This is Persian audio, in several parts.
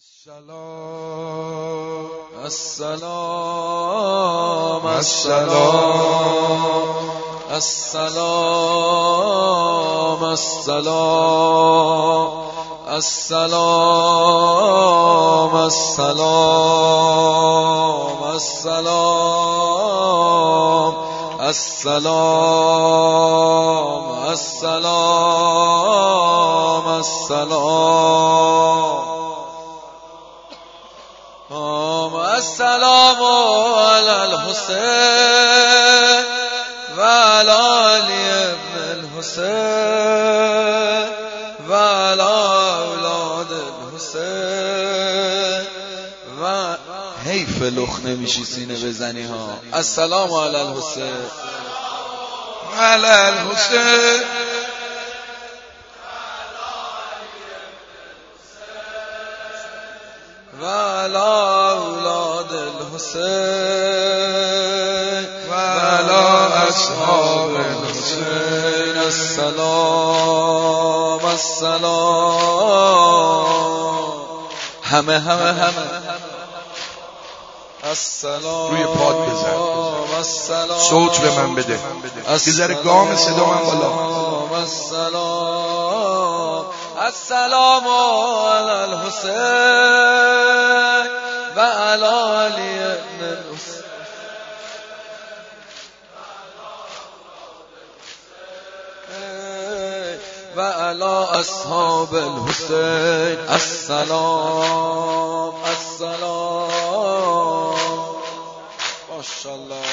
السلام السلام السلام السلام السلام السلام السلام السلام السلام السلام السلام السلام على الحسين وعلى علي ابن الحسين وعلى اولاد الحسین و حیف لخ نمیشی سینه بزنی ها. السلام علی الحسین على الحسين وعلى اولاد الحسین وعلى اصحاب الحسين السلام السلام همه السلام روی پاد بزن. السلام صوت به من بده. یه ذره گام صدا من بالا. السلام السلام علی الحسین و علی علی ابن الحسین و علی اصحاب الحسین السلام السلام ماشاءالله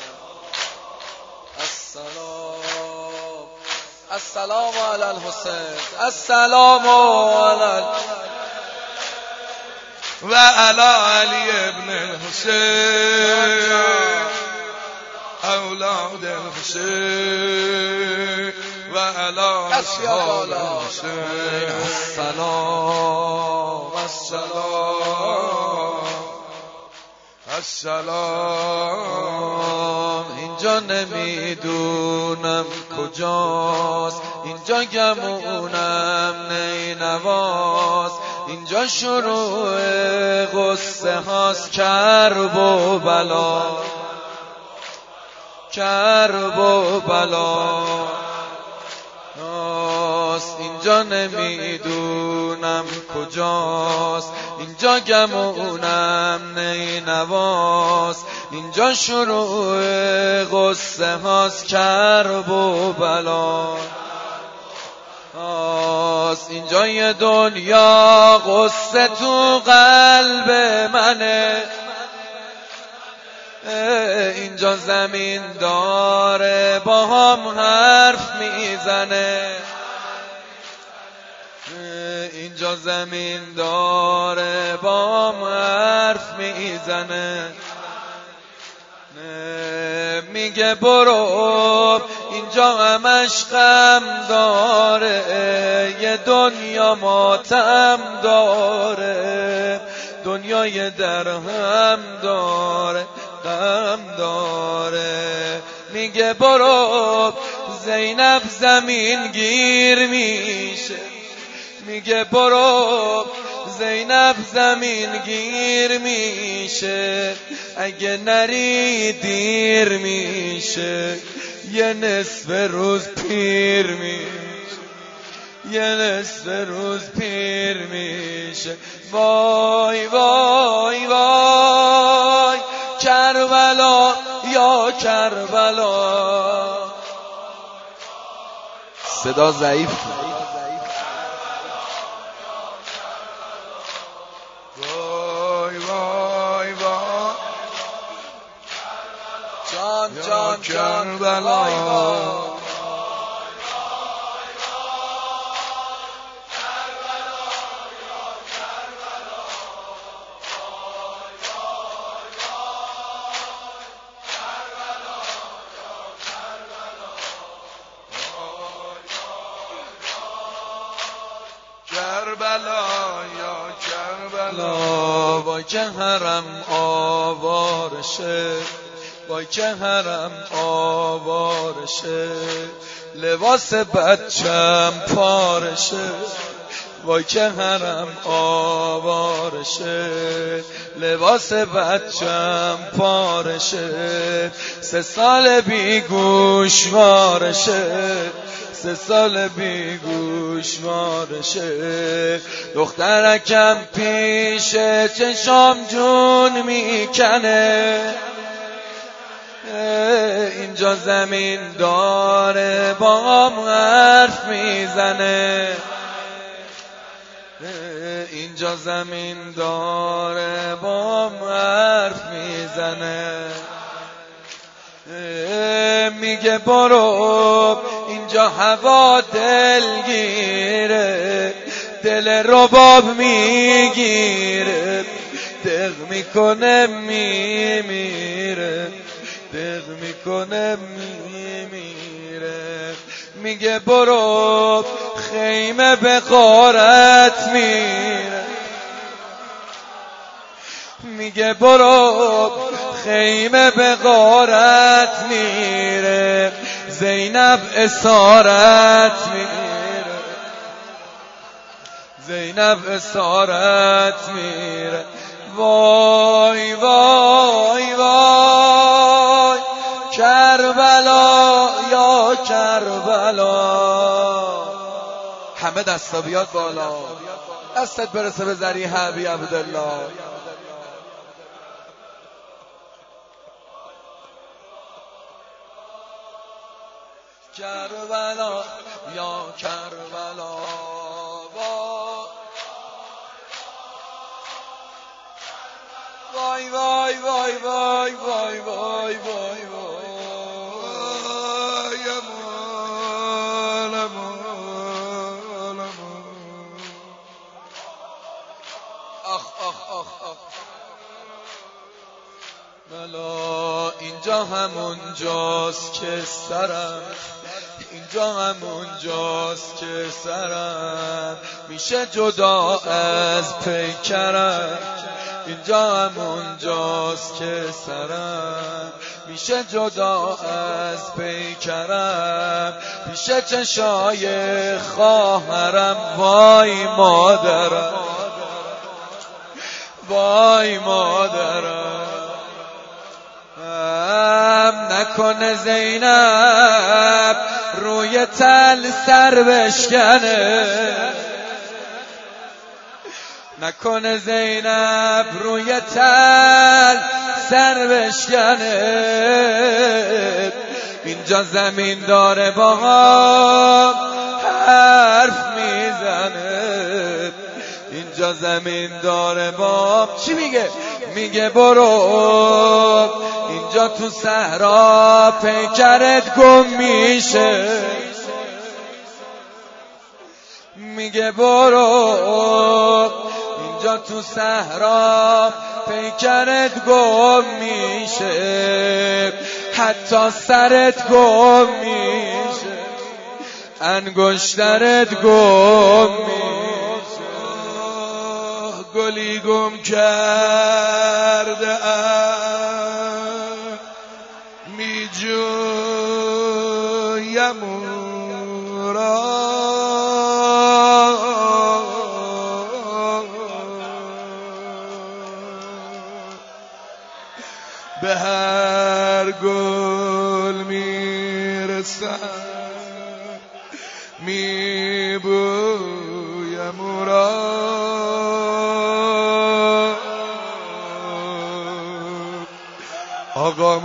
السلام السلام علی الحسین السلام علی وعلى علي ابن الحسين اولاد الحسين وعلى اصحاب الحسين السلام السلام السلام اینجا نمیدونم کجاست، اینجا گمونم نینواست، اینجا شروع قصه هاست، کرب و بلا کرب و بلا اینجا نمیدونم کجاست، اینجا گمونم نینواست، اینجا شروع قصه هاست، کرب و بلا اینجا یه دنیا قصه تو قلب منه، اینجا زمین داره با هم حرف میزنه، اینجا زمین داره با هم حرف میزنه، میگه برو اینجا همش غم داره، یه دنیا ماتم داره، دنیای درهم داره غم داره، میگه برو زینب زمین گیر میشه، میگه برو زینب زمین گیر میشه، اگه نری دیر میشه، یه نصف روز پیر میشه، یه نصف روز پیر میشه. وای وای وای کربلا یا کربلا. صدا ضعیف وای وای وای جان کربلا وای وای. کربلا یا کربلا. وای که حرم آوارشه، وای که حرم آوارشه، لباس بچم پارشه، وای که حرم آوارشه، بارشه، لباس بچم پارشه، 3 سال بی گوشوارشه، 3 سال بی گوشوارشه. دخترکم پیش چشام جون میکنه، اینجا زمین داره با هم حرف میزنه، اینجا زمین داره با هم حرف میزنه. میگه برو اینجا هوا دلگیره، دل رباب میگیره، دق میکنه میمیره، دق میکنه میمیره. میگه برو خیمه به غارت میره، میگه برو خیمه به غارت میره، زینب اسارت میره، زینب اسارت میره. وای وای وای کربلا یا کربلا. همه دستا بیاد بالا، دستت برسه به ذریح ابی عبدالله. کربلا یا کربلا. وای وای وای وای وای وای وای وای آخ آخ آخ آخ. بلا اینجا همون جاست که سرم، اینجا همون جاست که سرم میشه جدا از پیکرم، اینجا همون جاست که سرم میشه جدا از پیکرم، پیش چشای خواهرم. وای مادرم، وای مادرم. نکنه زینب روی تل سر بشکنه، نکنه زینب روی تل سر بشکنه. اینجا زمین داره با هم حرف میزنه، اینجا زمین داره با چی میگه؟ میگه برو اینجا تو صحرا پیکرت گم میشه، میگه برو اینجا تو صحرا پیکرت گم میشه، حتی سرت گم میشه، انگشترت گم میشه. گلی گم کرده می جویم او را، به هر گل میرسم می بویم او را. آقا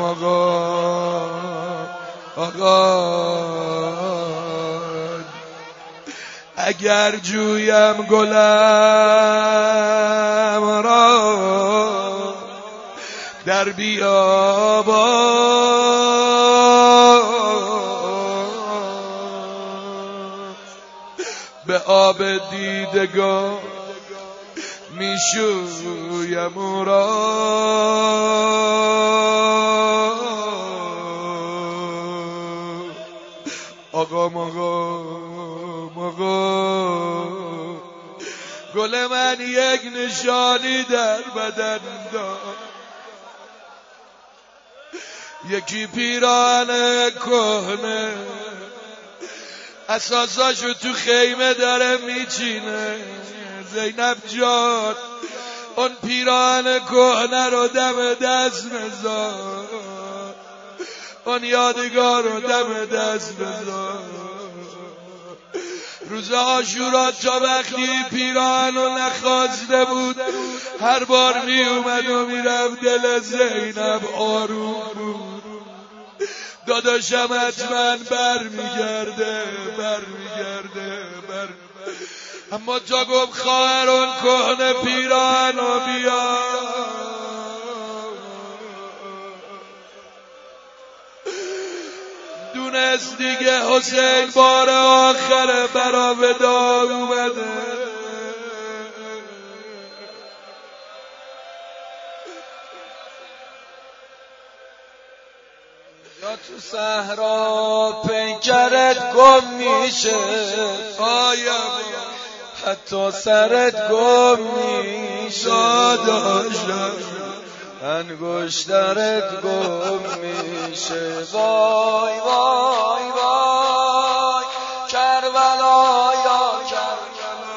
اگر جویم گلم را در بیابان، به آب دیدگان میشویم او را. آقا گل من یک نشانی در بدن دار، یکی پیراهن کهنه اساساشو تو خیمه داره میچینه. زینب جان اون پیران کهنه رو دم دست بذار، اون یادگار رو دم دست بذار. روز عاشورا تا وقتی پیران رو نخواسته بود، هر بار می اومد و میرفت دل زینب آروم بود. داداشم حتما برمیگرده. اما تا گفت خواهران کهنه پیران رو بیا، دونست دیگه حسین بار آخر برا ودا اومده. یا تو صحرا پیکرت گم میشه، حتی سرت گم میشه، انگشترت گم میشه. وای وای وای کربلا یا کربلا،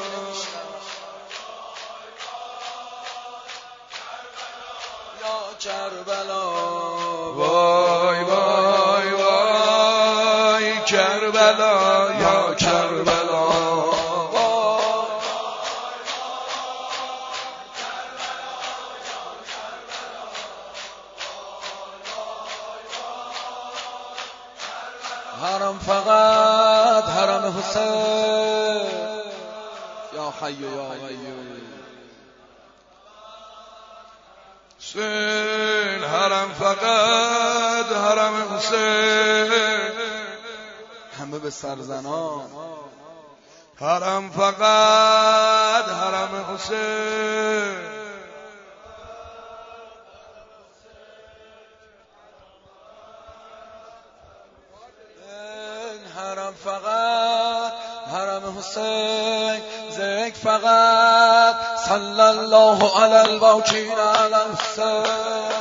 یا کربلا، وای وای وای کربلا یا کربلا. حرم فقط حرم حسین، یا حی یا قیوم. حسین حرم فقط حرم حسین، همه به سرزنان. حرم فقط حرم حسین. حرم فقط حرم حسین، ذکر فقط صلی الله علی الباقین علی الحسین.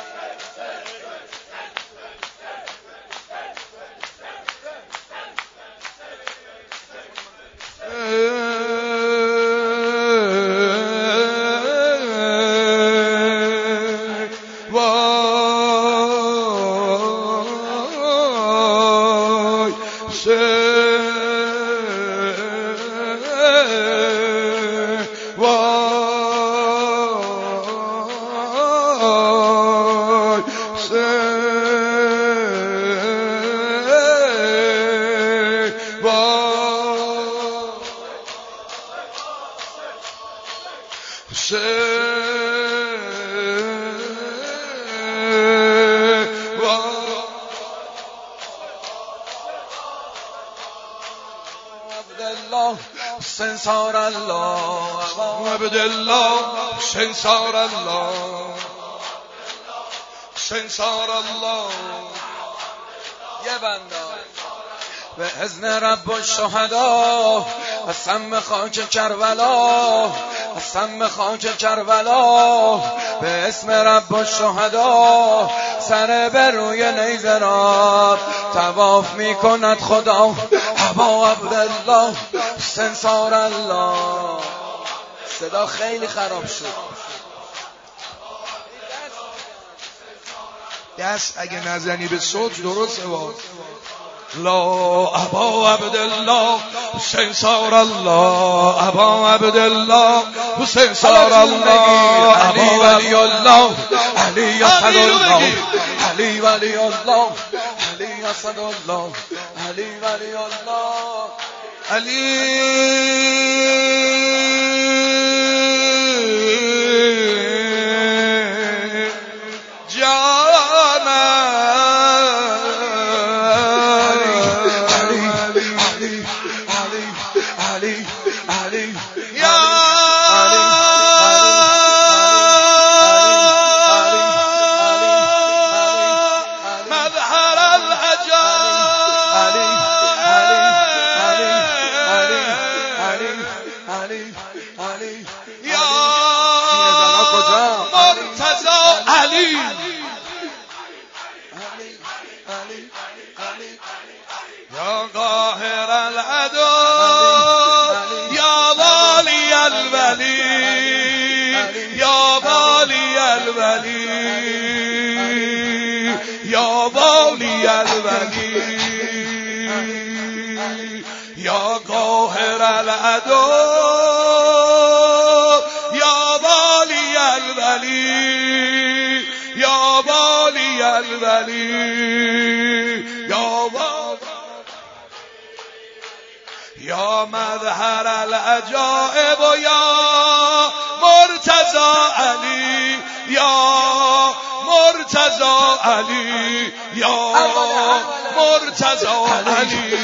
سنسار الله عبدالله سنسار الله سنسار الله. یه بنده به اذن رب الشهدا، از سم خاک کربلا، از سم خاک کربلا، به اسم رب الشهدا، سر بر روی نیزه را طواف می کند خدا. ابا عبدالله سنسار الله. صدا خیلی خراب شد. دست اگه نزنی به صوت درسته باز. لا ابا عبدالله سنسار الله، ابا عبدالله سنسار الله، علی ولی الله، علی اسد الله، علی ولی الله، علی اسد الله، علی ولی الله، علی الولی یا والی الولی یا قاهر العدو یا والی الولی یا والی الولی یا یا مظهر العجائب و یا مرتضی علی یا مرتضی علی یا مرتضی علی.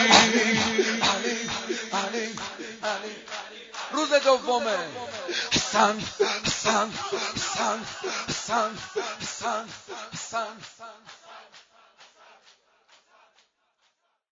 روز دومه حسن حسن حسن حسن حسن حسن